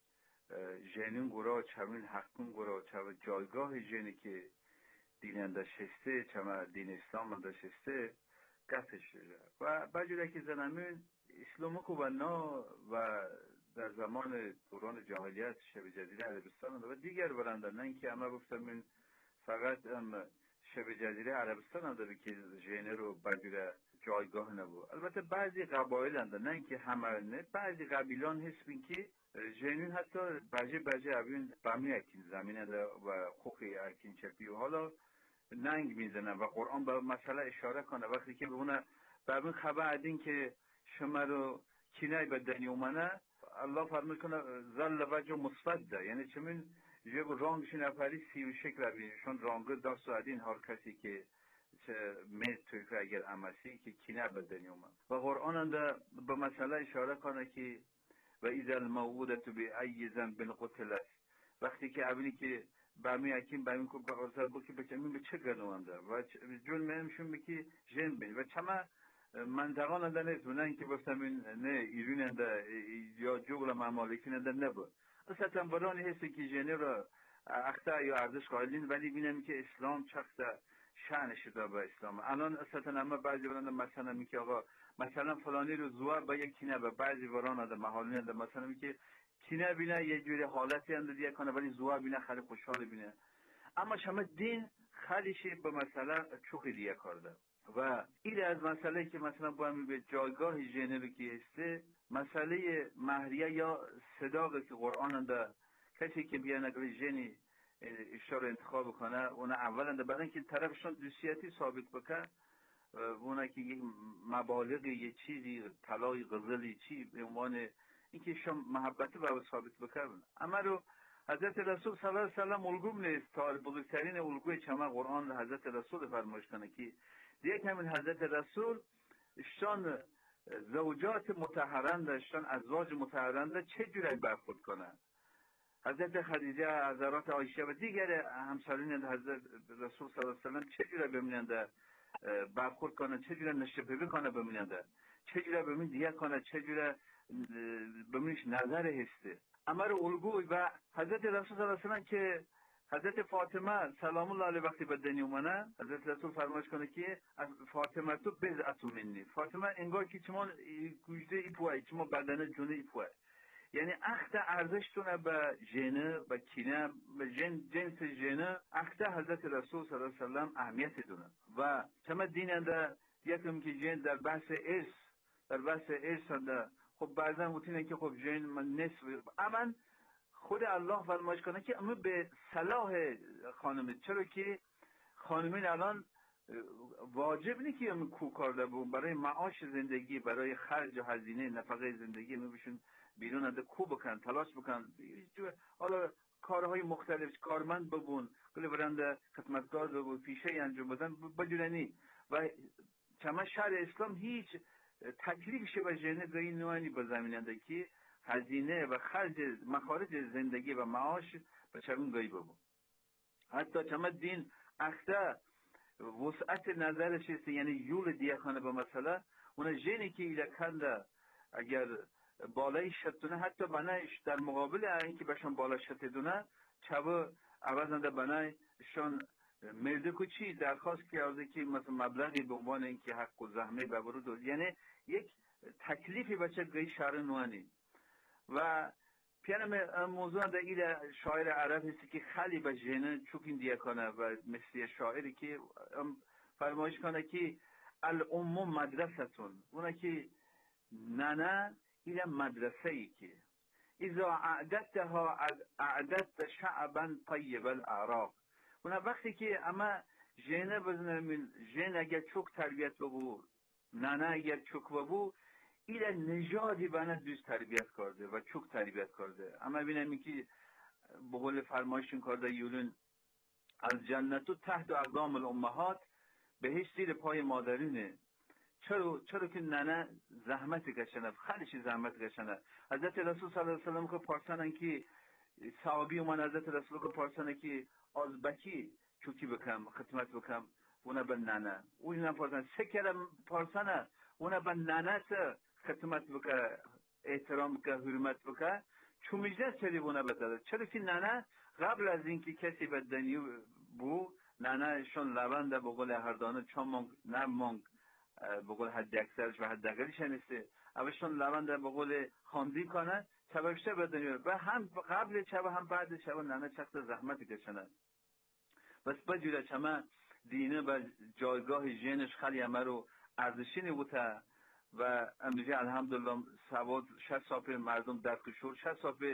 جنین گروه چمین حقون گروه چمین جایگاه جنی که دیننده شسته چمین دین اسلام انده شسته گپش شده و بجوره که زنمین اسلامو که بنا و در زمان دوران جاهلیت شب جزیره عربستان و دیگر برنده نه اینکه اما گفتم من فقط ام شب جزیره عربستان داره که ژنر رو بجوره جایگاه نبود البته بعضی قبایل انده نه اینکه همه نه بعضی قبیلان هستن که ژنون حتی بجه بجه اوین بمی اکین زمینه و خوخی اکین چپی و حالا ننگ میزنه و قرآن به مسئله اشاره کنه وقتی که به اونه به خبر ادین که شما رو کینای بدنی اومنه الله فرمود کنه زل وجه مصفده یعنی چمین یه رانگش نفری سی و شکل بینشون رانگه دست و ادین هر کسی که مید توی که اگر امسی که کینه بدنی اومد و قرآن انده به مسئله اشاره کنه که و ایذا الموعودة بأی ذنب قتلت وقتی که اولی که برمی اکیم برمی که بقرصر بود که بچمین به چه گنوان ده و جون مهمشون بکی جن بین و چما منطقان انده نیست و نه اینکه بفتم این نه ایرون انده یا جغل ممالکین انده نبود اصلا برانی هستی که جنه را اخته یا ارزش قائلین ولی بینم که اسلام چقدر شأن شده به اسلام الان اصلا اما بعضی برانده مثلا میگه آقا مثلا فلانی رو زوا با یک کینه به بعضی برانده محالی انده مثلا میگه کینه بینه یه جوری حالتی انده دیگه کنه ولی زوا بینه خیلی خوشحال بینه اما شما دین خیلیش به مسئله چوخی دیگه کرده و این از مسئله که مثلا با هم به جایگاه ژنر که هسته مسئله مهریه یا صداقه که قرآن انده کسی که بیان اگر ژنی اشاره انتخاب کنه اون اولا ده بعدن که طرفشون دوسیتی ثابت بکن اونه که یک مبالغ یه چیزی طلای غزلی چی به عنوان اینکه شما محبت رو ثابت بکنن. اما رو حضرت رسول صلی الله علیه و سلم الگوم نیست. تا بزرگترین الگوی چما قرآن حضرت رسول فرمایش کنه که دیگه همین حضرت رسول شان زوجات مطهرند شان ازواج مطهرند چه جوری برخورد کنن. حضرت خدیجه، حضرات عایشه و دیگر همسرین حضرت رسول صلی الله علیه و سلم چه جوری ببیننده برخورد کنه، چه جوری نشبه کنه ببیننده، چه جوری ببین دیگه کنه، چه جوری ببینش نظر هسته. اما رو الگوی و حضرت رسول صلی الله علیه و سلم که حضرت فاطمه سلام الله علیها وقتی به دنیا اومده حضرت رسول فرمایش کنه که فاطمه تو بضعة منی، فاطمه انگار که شما گوشته ایپوه، شما بدن جونه ایپوه، یعنی اخت ارزشتونه به جنه به کینه به جن جنس جنه اخت حضرت رسول صلی الله علیه و سلم اهمیت دونه. و شما دیننده یکم که جن در بحث ارث در بحث ارث ده خب بعضا متینه که خب جن من نصف اما خود الله فرمایش کنه که اما به صلاح خانم، چرا که خانمین الان واجب نیست که اما کو کارده بود برای معاش زندگی، برای خرج و هزینه نفقه زندگی اما بشون بیرون اده کو بکن، تلاش بکن، حالا کارهای مختلف کارمند ببون، کلی برنده خدمتگار ببون، پیشه انجام بدن بجورنی. و چما شهر اسلام هیچ تکلیف شه به جنه گاهی نوانی به زمیننده که هزینه و خرج مخارج زندگی و معاش به چمون گاهی ببون. حتی چما دین اخته وسعت نظرش است، یعنی یول دیخانه به مسئله اون جنی که ایله کنده اگر بالای شتونه حتی بنایش در مقابل اینکه بهشون بالا شتدونه چبه عوضنده بنایشون مرده کچی درخواست کرده که مثلا مبلغی به عنوان اینکه حق و زحمه ببرود، یعنی یک تکلیفی بچه گئی شهر نوانی. و پیانم موضوع در این شاعر عرب هستی که خیلی به جنه چوکین دیه کنه و مثل شاعری که فرمایش کنه که الام مدرستون، اونه که ننه این مدرسه ای که اذا اعددتها اعددت شعبا طیب الاعراق. اونه وقتی که اما جنه بزنه جن اگر چوک تربیت ببو، ننه اگر چوک ببو این نژادی بنا دوست تربیت کرده و چوک تربیت کرده. اما بینم که به قول فرمایشون کرده یولون از جنتو تحت اقدام الامهات، بهش زیر پای مادرینه. چرا چرا که ننه زحمت کشنه، خیلی زحمت کشنه. حضرت رسول صلی الله علیه و سلم که پرسانن که صحابی اومد حضرت رسول که پرسانه که از بکی چوکی بکم خدمت بکم، اونه به ننه اون پرسان سه کلم پرسانه اونه به ننه خدمت بکه، احترام بکه، حرمت بکه، چومیجه سری اونه بداده. چرا که ننه قبل از اینکه کسی به دنیا بو ننه شون لبنده به قول هر دانه چون مونگ نه مونگ به قول حد اکثرش و حد اقلش هنسته اوشون لبنده به قول خاندی کنه چبکشه به دنیا و هم قبل چه هم بعد چه ننه چخت زحمتی کشنه. بس بجوره چما دینه و جایگاه جنش خیلی همه رو ارزشینی بوده و امروزه الحمدلله سواد شصت صافه مردم در کشور شصت صافه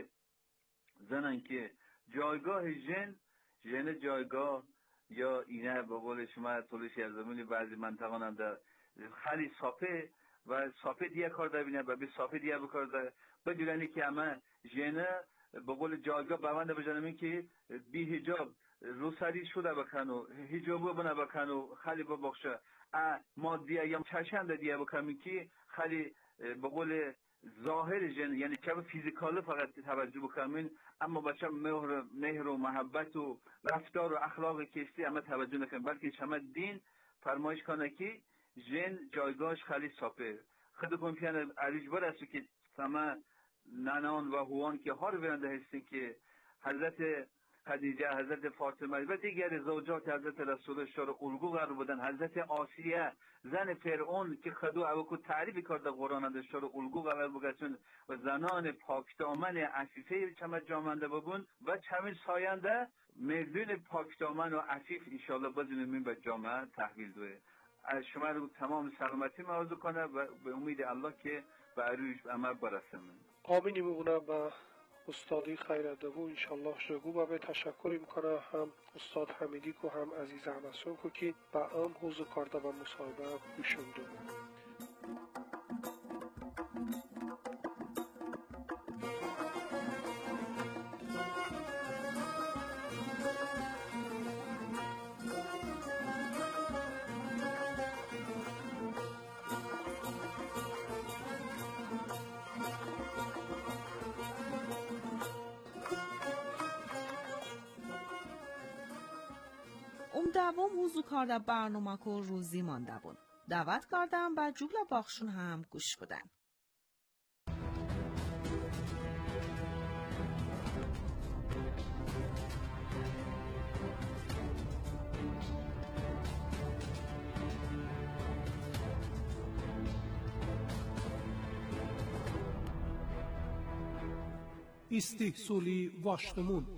زنن که جایگاه جن جن جایگاه یا اینه به قول شما طولش از زمینی بعضی منطقه هم در خیلی صافه و صافه دیگه کار در بینه و به صافه دیگه بکار بجورنی که همه جنه به قول جایگاه بونده بجانم این که بی حجاب روسری شده بکن و حجابو بنا بکن و خیلی ببخشه مادیه یا چشم دیگه بکنم که خیلی به قول ظاهر جن یعنی که فیزیکال فقط توجه بکنم، اما بچه مهر مهر و محبت و رفتار و اخلاق کسی اما توجه نکنم، بلکه شما دین فرمایش کنه که جن جایگاهش خیلی صافه. خود کن پیانه عریج بر است که تمام ننان و هوان که هار برنده هستین که حضرت خدیجه، حضرت فاطمه و دیگر زوجات حضرت رسول شار الگو قرار بودن. حضرت آسیه زن فرعون که خدو اوکو تعریف کرده قرآن ده شار الگو قرار بودن و زنان پاکدامن عفیفه چما جامنده بودن و چمین ساینده مردون پاکدامن و عفیف انشاءالله بزنیم به جامعه تحویل دوه. از شما رو تمام سلامتی معرض کنه و به امید الله که به عروج عمل برسیم. آمین میمونم و استادی خیرده و انشالله شگو و به تشکر میکنه هم استاد حمیدی که هم عزیز همسون که با هم حوض کارده و مصاحبه گوشنده. ام دوام حضور کارده برنامه که روزی مانده بود. دعوت کردم و جوگل باخشون هم گوش بدن. استحصالی واشتمون.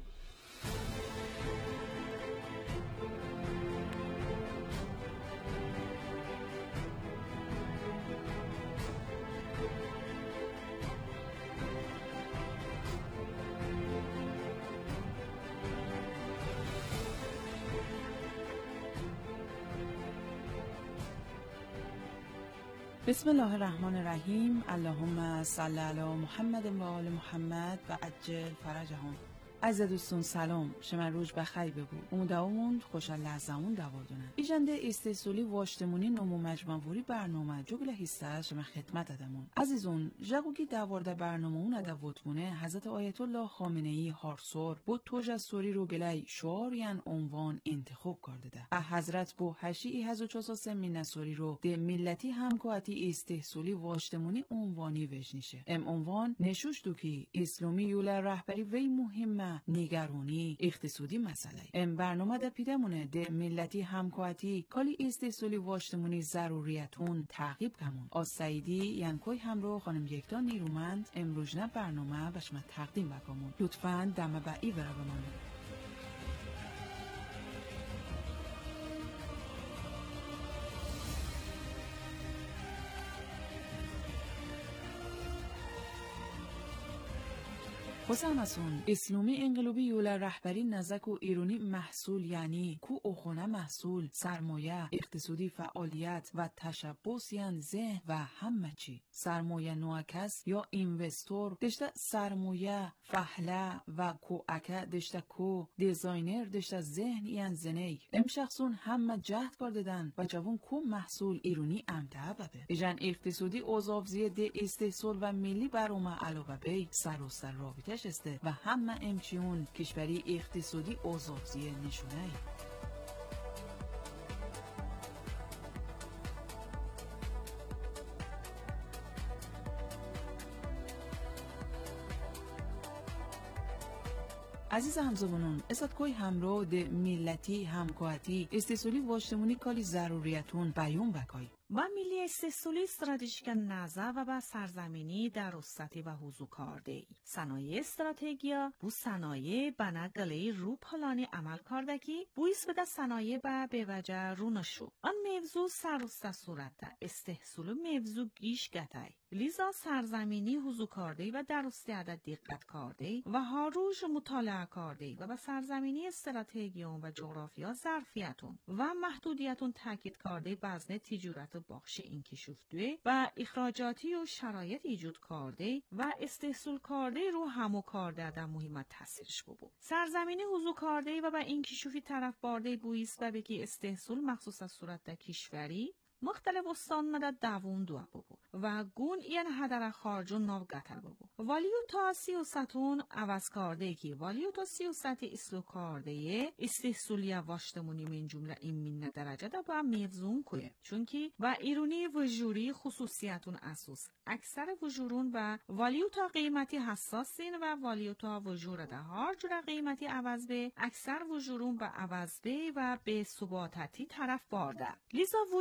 بسم الله الرحمن الرحیم. اللهم صل علی محمد و آل محمد و عجل فرجهم. عزیز دوستان سلام، شما روز بخیر بگو. امیدوارم خوشحال لحظمون دواردونن. ایجنده استحصالی واشتمونی نمو مجموعی برنامه جوگل حصه شما خدمت دادمون. عزیزون جگوگی دوارده برنامه اون ادواتمونه حضرت آیت الله خامنه ای هارسور بود توج از سوری رو گلای شعار یان عنوان انتخاب کرده ده. اه حضرت بو هشی هزار و چهارصد من سوری رو ده ملتی همکاتی استحصالی واشتمونی عنوانی وجنیشه. ام عنوان نشوش دو کی اسلامی یول رهبری وی مهمه نگرانی اقتصادی مسئله. ام برنامه ده پیدمونه ده ملتی همکاتی کالی استحصالی واشتمونی ضروریتون تعقیب کمون. از سعیدی ینکوی همراه خانم یکتا نیرومند امروزنه برنامه بشما تقدیم بکمون. لطفاً دم با ای برا بمانید. حسین مسون اسلامی انقلابی یول رهبری نزک و ایرانی محصول یعنی کو اخونه محصول سرمایه اقتصادی فعالیت و تشبس یعنی ذهن و همه چی سرمایه نوکس یا اینوستور دشته سرمایه فحله و کو اکه دشته کو دیزاینر دشته ذهن یعنی زنی ام شخصون همه جهد کار دادن و جوان کو محصول ایرانی امتحه ببه ایجان اقتصادی اوزافزیه ده استحصال و ملی برامه علاوه بی سر و سر رابطه شسته و همه امچیون کشوری اقتصادی اوزافزیه نشونه ای. عزیز همزبانان اساد کوی همراه ده ملتی همکاتی استحصالی واشتمونی کالی ضروریتون بیون بکای. و ملی استحصالی استراتژیک نظر و با سرزمینی در وسطی و حضور کرده ای. صنایع استراتژیا بو صنایع بنگلی رو پلانی عمل کرده کی بویس بده صنایع با به وجه رو نشو. آن موضوع سرسته صورت ده استحصال موضوع گیش گتای. لیزا سرزمینی حضور کرده و در عدد دقت کرده و هاروش مطالعه کرده و به سرزمینی استراتژیون و جغرافیا ظرفیتون و محدودیتون تاکید کرده وزن تجارت بخش این کشوفتوه و اخراجاتی و شرایط ایجاد کرده و استحصال کرده رو همو کرده در مهمت تاثیرش ببو. سرزمینی حضور کرده و به این کشوفی طرف بارده بویست و بگی استحصال مخصوص از صورت در کشوری مختلف استان مدد دوون دو ببو و گون این هدر خارجون ناو گتل ببو. والیو تا سیاستون عوض کرده که والیو تا سیاست اصلاح کرده استحصالی واشتمونی من جمله این من درجه دا با میفزون که چونکی و ایرونی و جوری خصوصیتون اساس اکثر وجورون و والیو تا قیمتی حساسین و والیو تا وجور ده هر جور قیمتی عوض به اکثر وجورون به عوض به و به ثباتتی طرف بارده. لیزا وجورون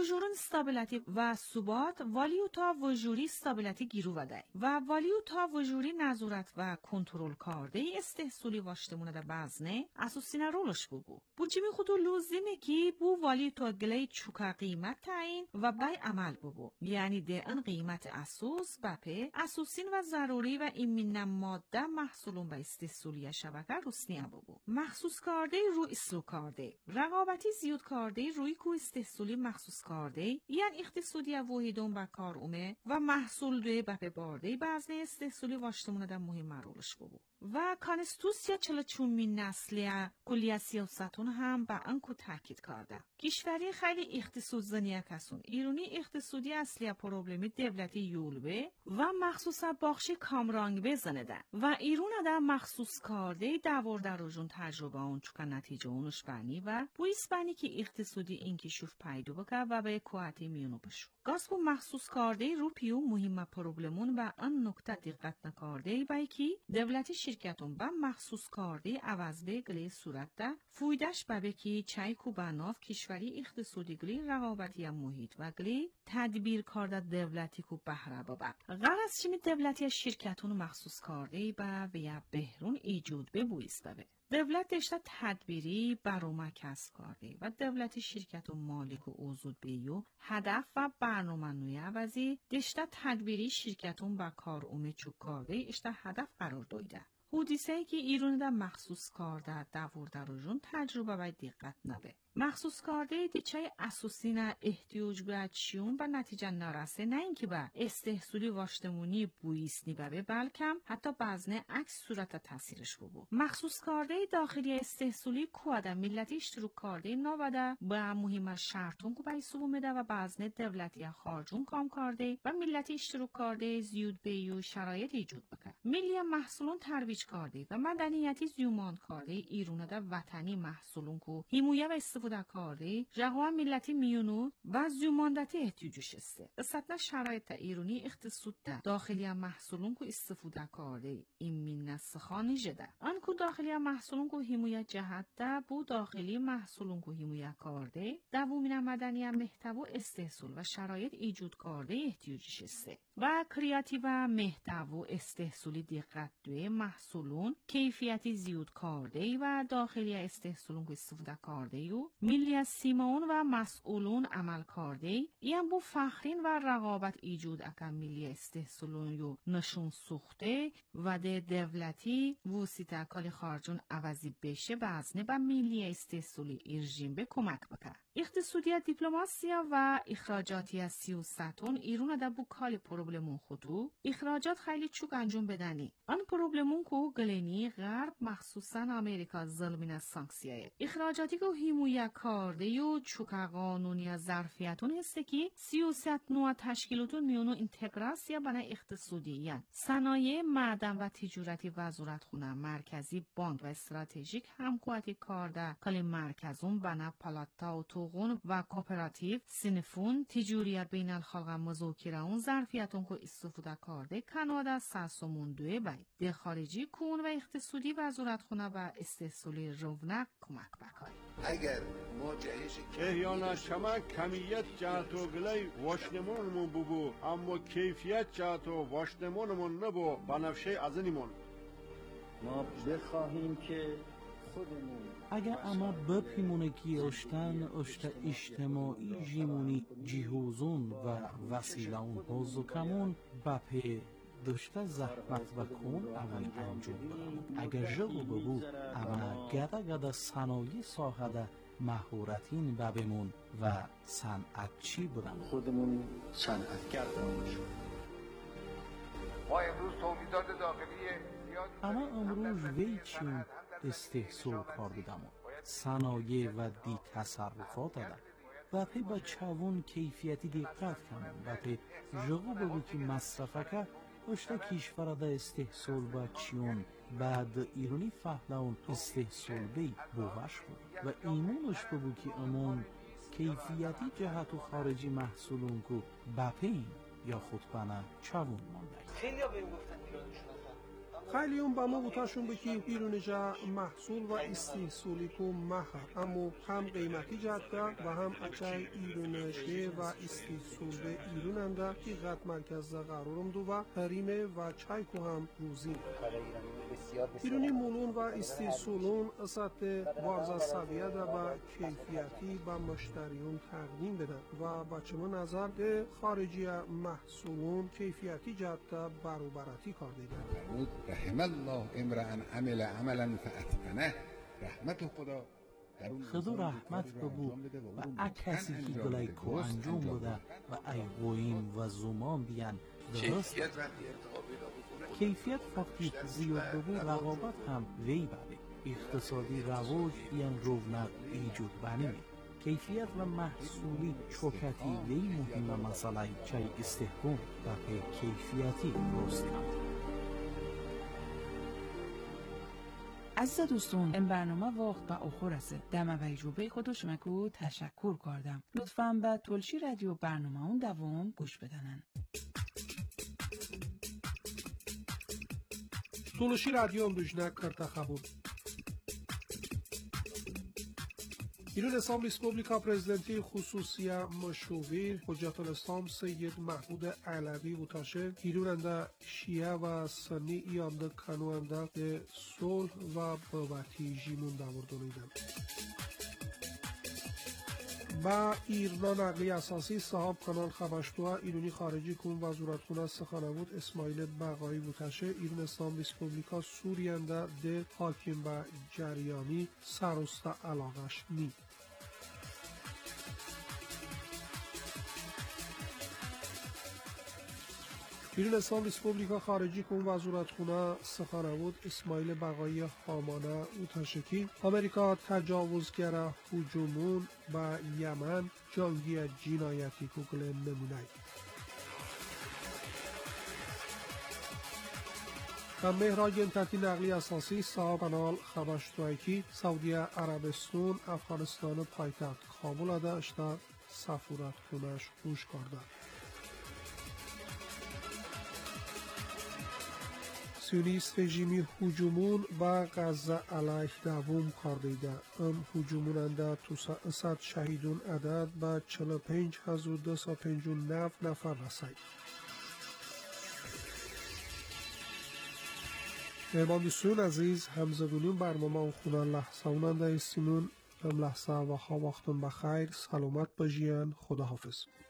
stability و ثبات والیوتا و جوری stability گیرو وده و والیوتا و جوری نظارت و کنترل کرده استحصولی واشتمونه ده بزنه اساسینه رولش بگو. بو چی می خودو لوزیمه که بو والیوتا گلی چوکا قیمت تعیین و بای عمل بگو. یعنی ده ان قیمت اساس بپه اساسین و ضروری و ایمین ماده محصولون به استحصولی شبکه رسنیه بگو. مخصوص کرده روی اسلو کرده. رقابتی زیاد کرده روی کو استحصولی مخصوص کرده یعنی اقتصادی وحیدون با کار اومه و محصول دوی بپه بارده بزنه استحصولی واشتمونه ده مهم رولش بگو. و کانستوسیا چلا چونمین نسلیه کلیه سیاستون هم با انکو تاکید کرده. کشوری خیلی اقتصاد زنیه کسون. ایرانی اقتصادی اصلی پروبلمی دولتی یولبه و مخصوصا باخشی کامرانگ بزنه ده. و ایران ده مخصوص کرده دور در روزون تجربه اون چکا نتیجه اونش بانی و بویس بانی که اقتصادی اینکشوف پیدا بکه و به کوهتی میونو بشو. گاسپو مخصوص کرده رو پیو مهم پروبلمون و ان نکته دقت نکرده بایی که دولتی شرکتون با مخصوص کرده عوض به گلی صورت ده فویدش بابه که چای کو بناف کشوری اقتصادی گلی رقابتی محیط و گلی تدبیر کرده دولتی کو بهره بابه. غرض چیمی دولتی شرکتون مخصوص کرده با ویا بهرون ایجود به بویس بابه. دولت دشته تدبیری برنامه کسب کرده و دولت شرکت و مالک و اوزود بیو هدف و برنامه نوی عوضی دشته تدبیری شرکتون با کار اومه چوک کرده اشته هدف قرار دایده. حدیثه که ایران ده مخصوص کرده دور در روزون تجربه و دقت نبه. مخصوص کرده دیچه اساسی نه احتیاج به چیون و نتیجه نرسه نه اینکه به استحصولی واشتمونی بویس نیبه بلکه حتی بزنه عکس صورت تاثیرش ببو. مخصوص کرده داخلی استحصولی کوده ملتی اشتراک کرده نابده با مهم شرطون که بای سبو میده و بزنه دولتی خارجون کام کرده و ملتی اشتراک کرده زیود بیو شرایط ایجود بکن. ملی محصولون ترویج کرده و مدنیتی زیومان کرده ایران ده وطنی محصولون کو حمایه و استفاده دکاره جهان ملتی میونو و زیوماندتی احتیاجش است. اصلا شرایط ایرانی اقتصاد ده داخلی محصولون کو استفاده کرده این من نسخانی جده. آنکو داخلی محصولون کو حمایت جهت ده بو داخلی محصولون کو حمایت کرده دومین مدنی محتوا استحصال و شرایط ایجاد کرده احتیاجش است. و کریاتیو و محتوا استحصالی دقت دوی محصولون کیفیتی زیاد کرده و داخلی استحصالون کو استفاده کرده و ملی از سیمون و مسئولون عمل کرده این بو فخرین و رقابت ایجود اکن ملی استحصالون یو نشون سوخته و ده دولتی وسیطه کالی خارجون عوضی بشه بزنه با ملی استحصالی ایرژیم به کمک بکن. اقتصادی دیپلماسیا و اخراجاتی سیاستون ایران ده بو کالی پروبلمون خودو اخراجات خیلی چوک انجام بدنی. آن پروبلمون کو گلینی غرب مخصوصا امریکا ظلمین از سانکسیه. اخراجاتی که حمایت کرده و چوک قانونی از ظرفیتون هسته که سیاست نوع تشکیلاتون میونو اینتگراسیا بنا اقتصادیان. صنایع معدن و تجارتی وزارت خونه مرکزی بانک و استراتژیک همکاری کرده کلی مرکزون بنا پالاتا و توغون و کوپراتیو سینفون تجاریت بین الخلق مذاکره اون ظرفیتون که استفاده کرده کانادا ساسومون دوی بای ده خارجی کون و اقتصادی وزارت خونه و استحصالی رونق کمک بکنه. اگر ما جهش احیانا شما کمیت جهت و گلی واشنمونمون ببو اما کیفیت جهت و واشنمونمون نبو بنفشه ازنیمون ما بخواهیم که خودمون اگر اما بپیمونه که اشتن اشت اجتماعی جیمونی جیهوزون و وسیلون حوزو کمون بپی داشته زحمت و کن اول انجام بدم. اگر جغو ببو اما گده گده صنایع ساخده مهورتین ببمون و صنعتچی بودن. خودمون صنعتگر باشیم. ما امروز تولیدات داخلی اما امروز وی چون استحصال کار بدمون صنایع و دی تصرفات دادن و پی با چوون کیفیتی دقت کنم و پی جغو بگو که مصرفه که اشتا کشور دا استحصال با چیون بعد ایرانی فهلون استحصال بی بوش بود و ایمونش بگو که امون کیفیتی جهت و خارجی محصولون که بپین یا خود بنا چوون مانده. خیلی ها بهم گفتن ایرانشون خیلیون با ما بوتاشون بکی ایرونجا محصول و استحصولی کو مخر اما هم قیمتی جدده و هم اچای ایرونشه و استحصول به ایروننده که غد مرکز قرارم دو و حریمه و چای کو هم روزی ایرونی مولون و استحصولون سطح وارزا سویه ده و کیفیتی با مشتریون تقدیم بدن و با چما نظر به خارجی محصولون کیفیتی جدده بروبرتی کار دیدن. رحم الله امرأ عمل عملا فاتقنه. رحمت خدا خدا رحمت بگو و ا کسی که گلای کو انجام بده و ای قویم و زمان بیان درست کیفیت وقتی زیاد بگو رقابت هم وی بده اقتصادی رواج بیان رونق ایجود بنیمه کیفیت و محصولی چوکتی وی مهم مسئله چای استحکام و به کیفیتی درست کرد. عزیز دوستان این برنامه وقت به آخر است. دم و ایجوبه خودو شمکو تشکر کردم. لطفاً به تلشی رادیو برنامه اون دوام گوش بدنن. تلشی رادیو امروجنه کرده خبر. ایران اسلام ریسپوبلیکا پرزیدنتی خصوصی مشاور حجت الاسلام سید محمود علوی و تاشه ایران شیعه و سنی ایانده کنوانده به صلح و بابتی جیمون دوردانیدن. با ایران نقلی اساسی صاحب کانال خبشتوها ایرانی خارجی کن وزارتخانه سخنرود اسماعیل بقایی بوتشه ایران اسلام ریسپوبلیکا سوریانده ده حاکم و جریانی سروسته علاقش نی. ایران اسلام ریسپوبلیکا خارجی کن وزارتخانه سخنرود اسماعیل بقایی هامانه اوتاشکی امریکا تجاوزگر هجومون و یمن جنگی جنایتی کوکل نمونه و مهراجن تحتی نقلی اساسی صاحب کانال خبشتوایکی سعودی عربستان افغانستان پایتخت کابل داشته سفارت خونش خوش کرده. سیونیست رژیمی هجومون با غزه علیه دوام کردیده. ام هجوموننده تو صد شهیدون عدد با چهل و پنج هزار و دویست و پنجاه و نه نفر رسید. مهماندوستان عزیز همزدونین برنامه خونه لحظه اوننده استیمون ام لحظه و ها وقتون بخیر سلامت باشین خداحافظ.